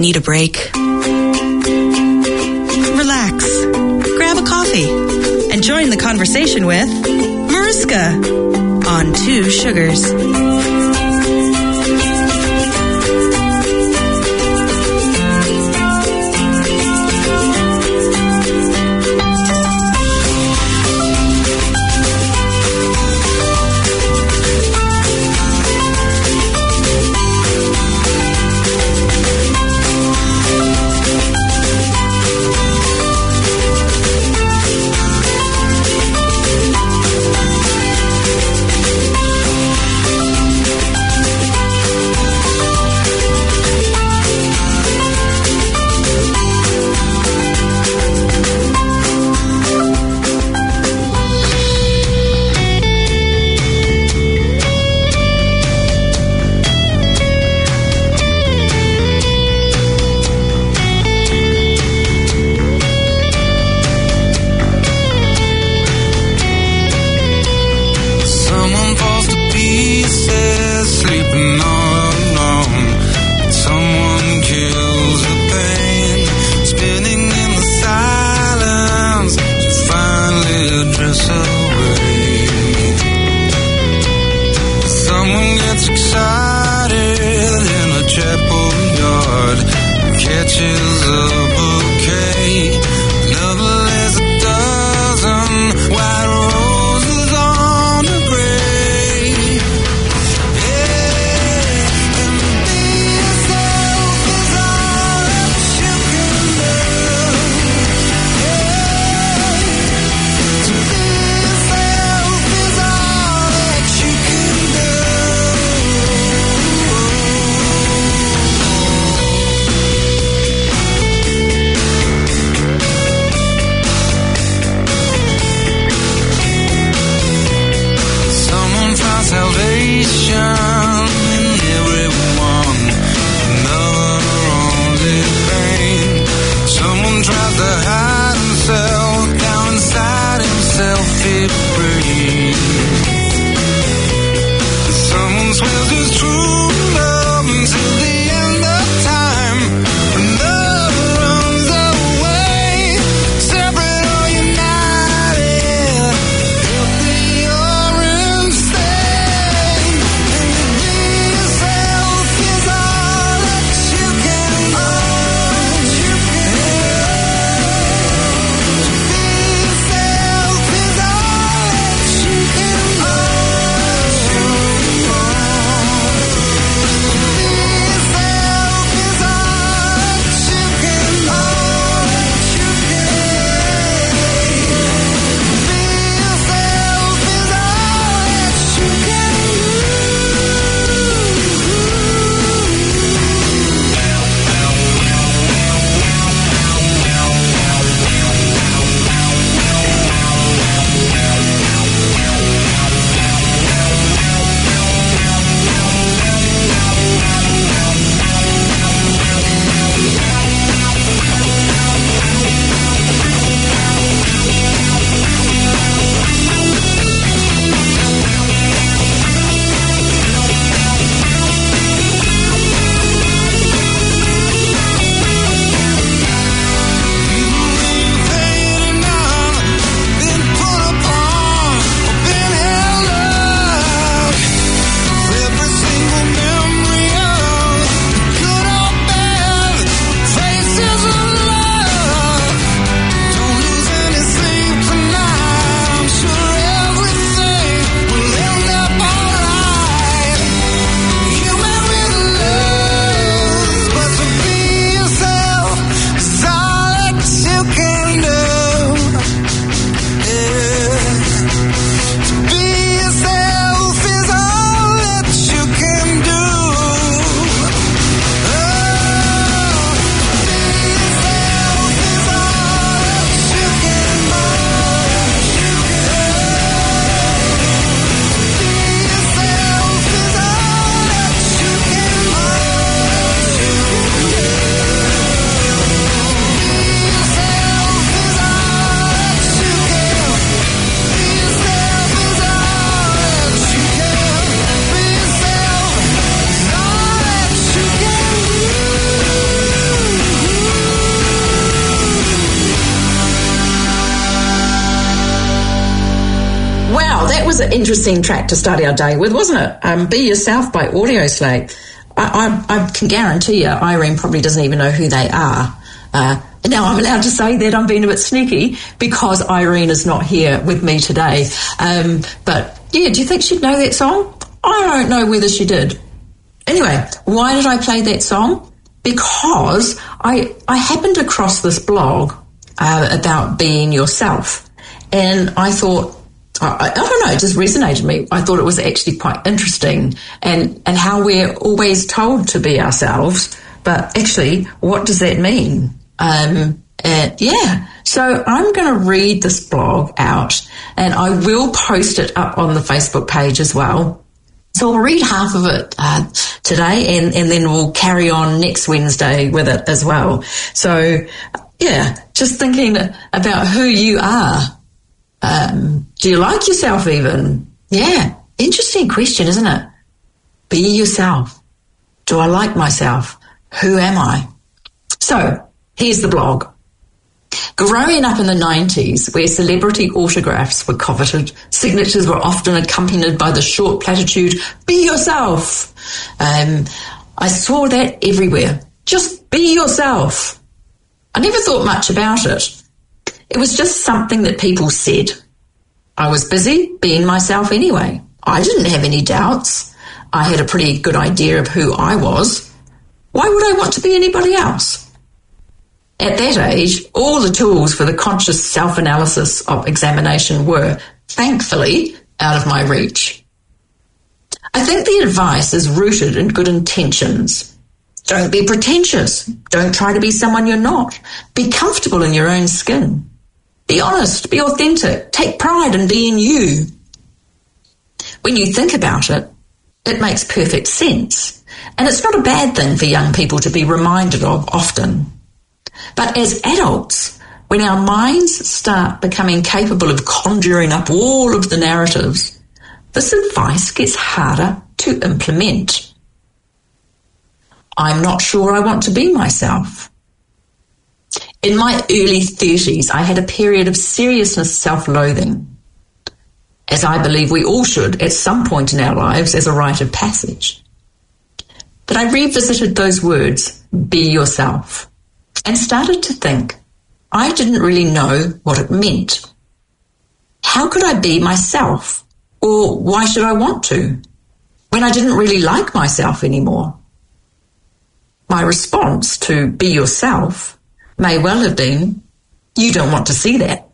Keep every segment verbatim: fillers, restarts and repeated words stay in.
Need a break? Relax. Grab a coffee and join the conversation with Mariska on Two Sugars. Wow, that was an interesting track to start our day with, wasn't it? Um, Be Yourself by Audioslave. I, I, I can guarantee you Irene probably doesn't even know who they are. Uh, now I'm allowed to say that I'm being a bit sneaky because Irene is not here with me today. Um, but yeah, do you think she'd know that song? I don't know whether she did. Anyway, why did I play that song? Because I I happened across this blog uh, about being yourself, and I thought, I, I don't know, it just resonated with me. I thought it was actually quite interesting, and, and how we're always told to be ourselves, but actually, what does that mean? Um, and yeah, so I'm going to read this blog out, and I will post it up on the Facebook page as well. So I'll read half of it uh, today, and, and then we'll carry on next Wednesday with it as well. So, yeah, just thinking about who you are. Um, do you like yourself even? Yeah, interesting question, isn't it? Be yourself. Do I like myself? Who am I? So, here's the blog. Growing up in the nineties, where celebrity autographs were coveted, signatures were often accompanied by the short platitude, be yourself. Um, I saw that everywhere. Just be yourself. I never thought much about it. It was just something that people said. I was busy being myself anyway. I didn't have any doubts. I had a pretty good idea of who I was. Why would I want to be anybody else? At that age, all the tools for the conscious self-analysis of examination were, thankfully, out of my reach. I think the advice is rooted in good intentions. Don't be pretentious. Don't try to be someone you're not. Be comfortable in your own skin. Be honest. Be authentic. Take pride in being you. When you think about it, it makes perfect sense. And it's not a bad thing for young people to be reminded of often. But as adults, when our minds start becoming capable of conjuring up all of the narratives, this advice gets harder to implement. I'm not sure I want to be myself. In my early thirties, I had a period of seriousness self-loathing, as I believe we all should at some point in our lives as a rite of passage. But I revisited those words, be yourself, and started to think I didn't really know what it meant. How could I be myself? Or why should I want to, when I didn't really like myself anymore? My response to be yourself may well have been, you don't want to see that.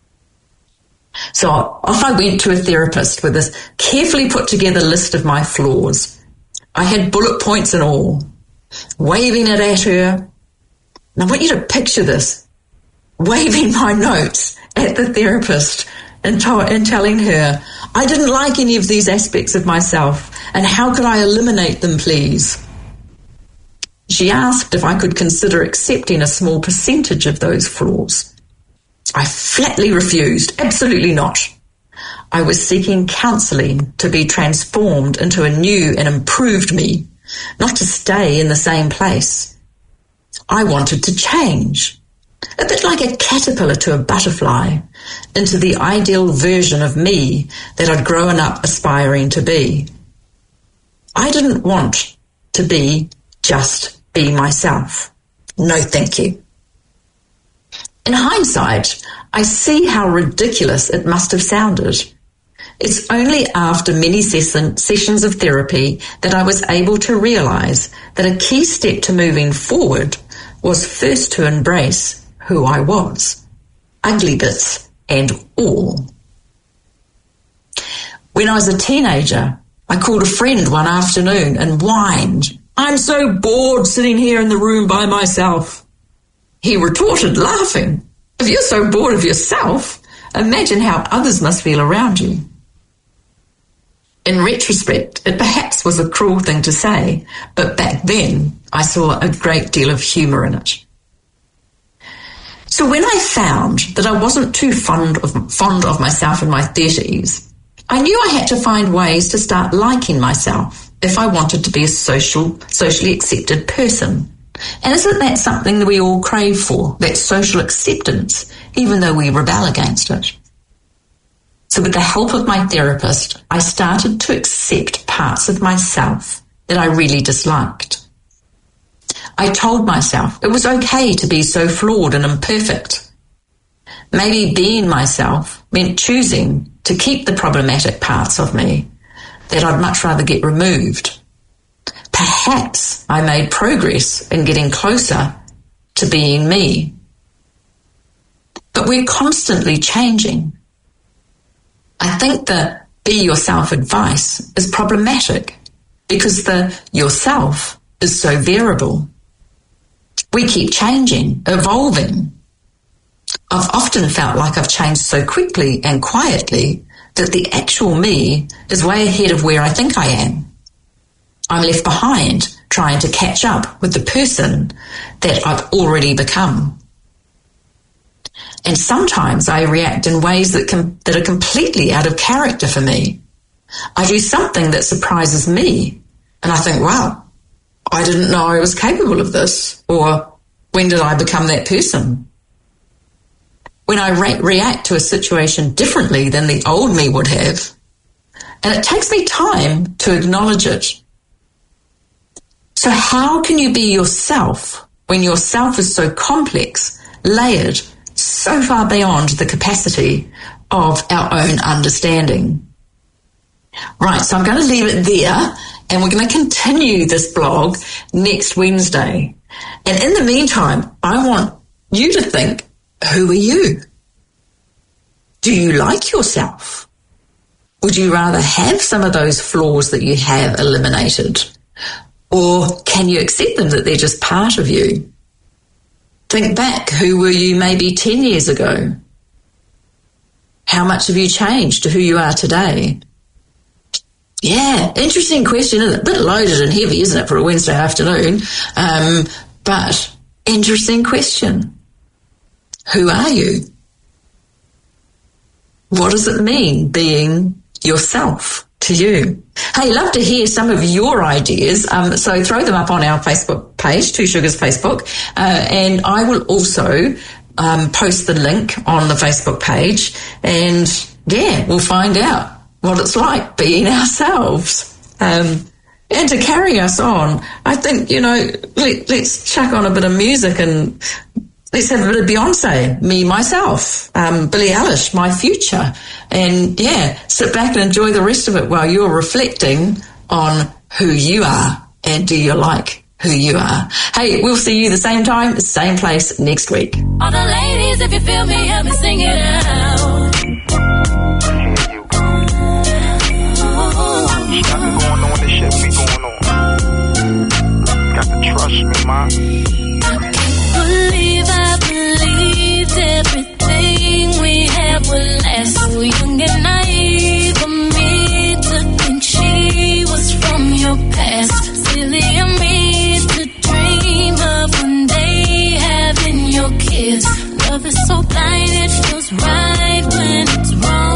So off I went to a therapist with this carefully put together list of my flaws. I had bullet points and all, waving it at her. And I want you to picture this, waving my notes at the therapist and, to- and telling her, I didn't like any of these aspects of myself, and how could I eliminate them, please? She asked if I could consider accepting a small percentage of those flaws. I flatly refused, absolutely not. I was seeking counselling to be transformed into a new and improved me, not to stay in the same place. I wanted to change, a bit like a caterpillar to a butterfly, into the ideal version of me that I'd grown up aspiring to be. I didn't want to be just be myself. No, thank you. In hindsight, I see how ridiculous it must have sounded. It's only after many ses- sessions of therapy that I was able to realise that a key step to moving forward was first to embrace who I was, ugly bits and all. When I was a teenager, I called a friend one afternoon and whined, I'm so bored sitting here in the room by myself. He retorted, laughing, if you're so bored of yourself, imagine how others must feel around you. In retrospect, it perhaps was a cruel thing to say, but back then I saw a great deal of humour in it. So when I found that I wasn't too fond of, fond of myself in my thirties, I knew I had to find ways to start liking myself if I wanted to be a social, socially accepted person. And isn't that something that we all crave for, that social acceptance, even though we rebel against it? So with the help of my therapist, I started to accept parts of myself that I really disliked. I told myself it was okay to be so flawed and imperfect. Maybe being myself meant choosing to keep the problematic parts of me that I'd much rather get removed. Perhaps I made progress in getting closer to being me. But we're constantly changing. I think the be yourself advice is problematic because the yourself is so variable. We keep changing, evolving. I've often felt like I've changed so quickly and quietly that the actual me is way ahead of where I think I am. I'm left behind trying to catch up with the person that I've already become. And sometimes I react in ways that com- that are completely out of character for me. I do something that surprises me, and I think, wow, I didn't know I was capable of this, or when did I become that person? When I re- react to a situation differently than the old me would have, and it takes me time to acknowledge it. So how can you be yourself when yourself is so complex, layered, so far beyond the capacity of our own understanding? Right, so I'm going to leave it there, and we're going to continue this blog next Wednesday. And in the meantime, I want you to think, who are you? Do you like yourself? Would you rather have some of those flaws that you have eliminated? Or can you accept them, that they're just part of you? Think back, who were you maybe ten years ago? How much have you changed to who you are today? Yeah, interesting question, isn't it? A bit loaded and heavy, isn't it, for a Wednesday afternoon? Um, but interesting question. Who are you? What does it mean being yourself to you? Hey, love to hear some of your ideas. Um, so throw them up on our Facebook page, Two Sugars Facebook, uh, and I will also um, post the link on the Facebook page. And yeah, we'll find out what it's like being ourselves. Um, and to carry us on, I think, you know, let, let's chuck on a bit of music and let's have a bit of Beyonce, Me, Myself, um, Billie Eilish, My Future. And yeah, sit back and enjoy the rest of it while you're reflecting on who you are and do you like who you are. Hey, we'll see you the same time, same place next week. All the ladies, if you feel me, help me sing it out. Got me going on, this shit be going on. Got to trust me, man. I can't believe I believed everything we had would last. So young and naive of me to think she was from your past. Silly of me to dream of one day having your kids. Love is so blind, it feels right when it's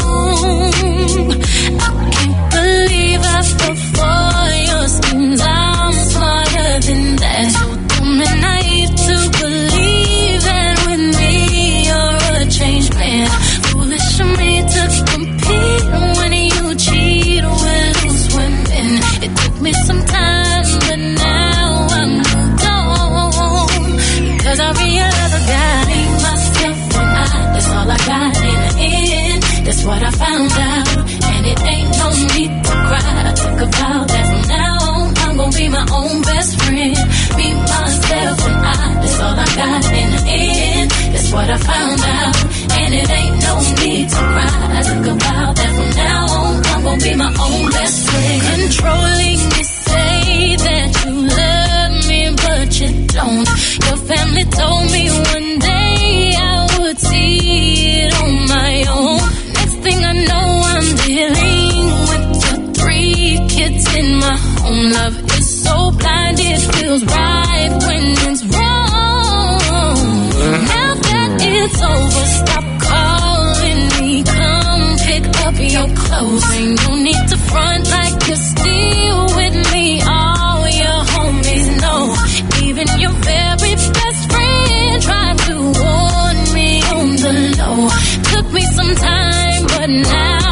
wrong. I can't believe I fell for your schemes. I'm smarter than that. So dumb and naive to believe that with me you're a changed man. Foolish of me to compete when you cheat with loose women. It took me some time, but now I'm moved on. Because I realized I got me, myself, and I. That's all I got in the end. That's what I found out. And it ain't no need to cry. I took a vow that from now on I'm gonna be my own best friend. Be myself and I. That's all I got in the end. That's what I found out. And it ain't no need to cry. I took a vow that from now on I'm gonna be my own best friend. Controlling me, say that you love me, but you don't. Your family told me one day I would see it on my own. Next thing I know, I'm dealing with your three kids in my home. Love is so blind, it feels right when it's wrong. Now that it's over, stop calling me. Come pick up your clothes. Ain't no need to front like you're still with me. All your homies know. Even your very best friend tried to warn me on the low. Took me some time, but now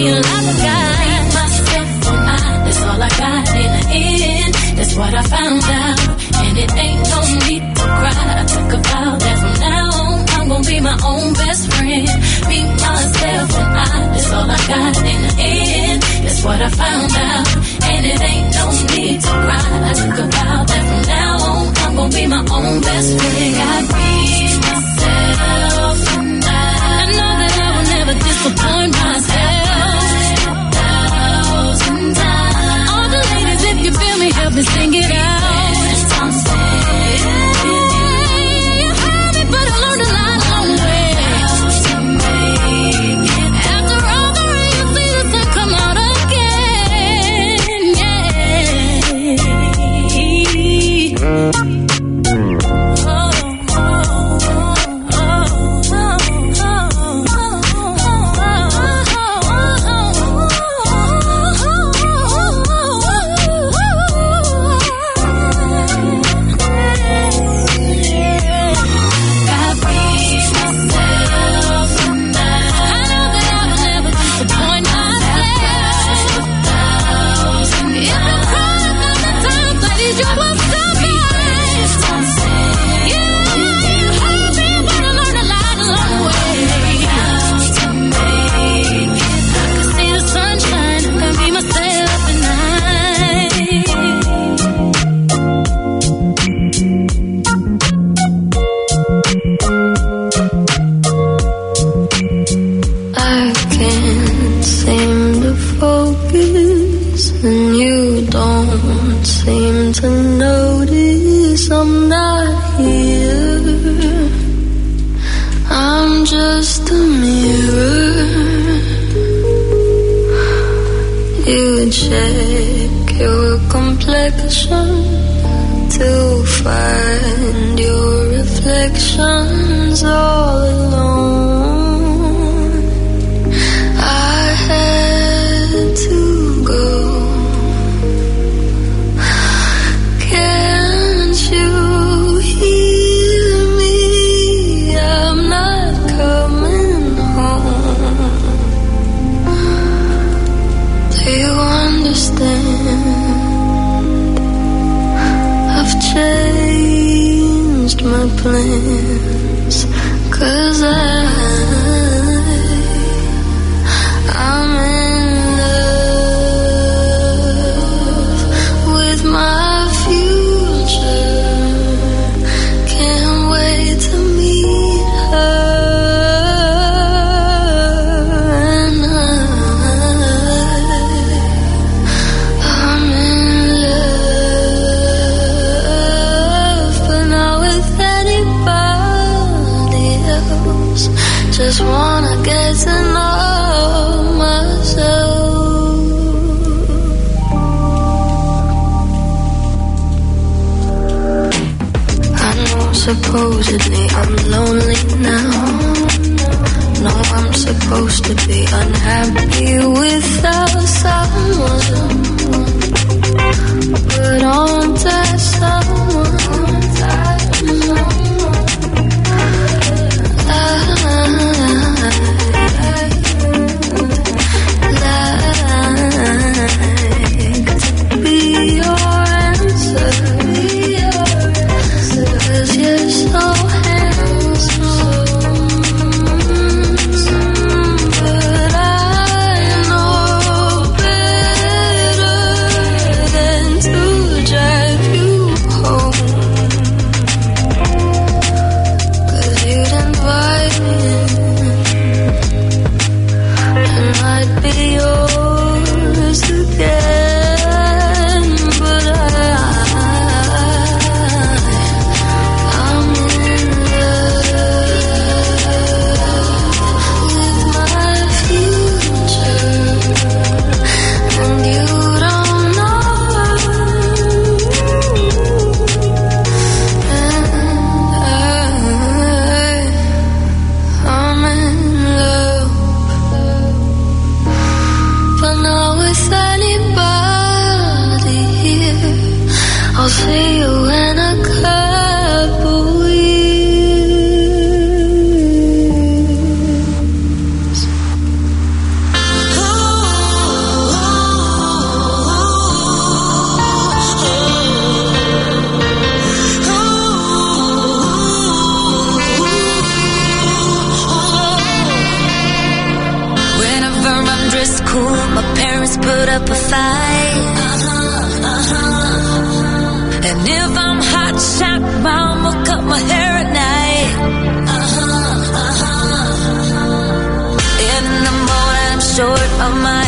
being like a guy. Myself and I, that's all I got in the end. That's what I found out. And it ain't no need to cry. I took a vow that from now on, I'm gonna be my own best friend. Be myself and I, that's all I got in the end. That's what I found out. And it ain't no need to cry. I took a vow that from now on, I'm gonna be my own best friend. I be myself and I, I know that I will never disappoint myself. Thousand times. All the ladies, if you feel me, help me sing it out. Supposedly I'm lonely now. No, I'm supposed to be unhappy without someone, but on that someone like to be your answer. You're so handsome, but I know better than to drive you home. 'Cause you'd invite me, and I'd be yours again, but I I'll see you in a couple weeks. Oh, always put up a fight. Uh-huh, uh-huh. And if I'm hot shot, mama cut my hair at night. Uh-huh, uh-huh. In the morning, I'm short of my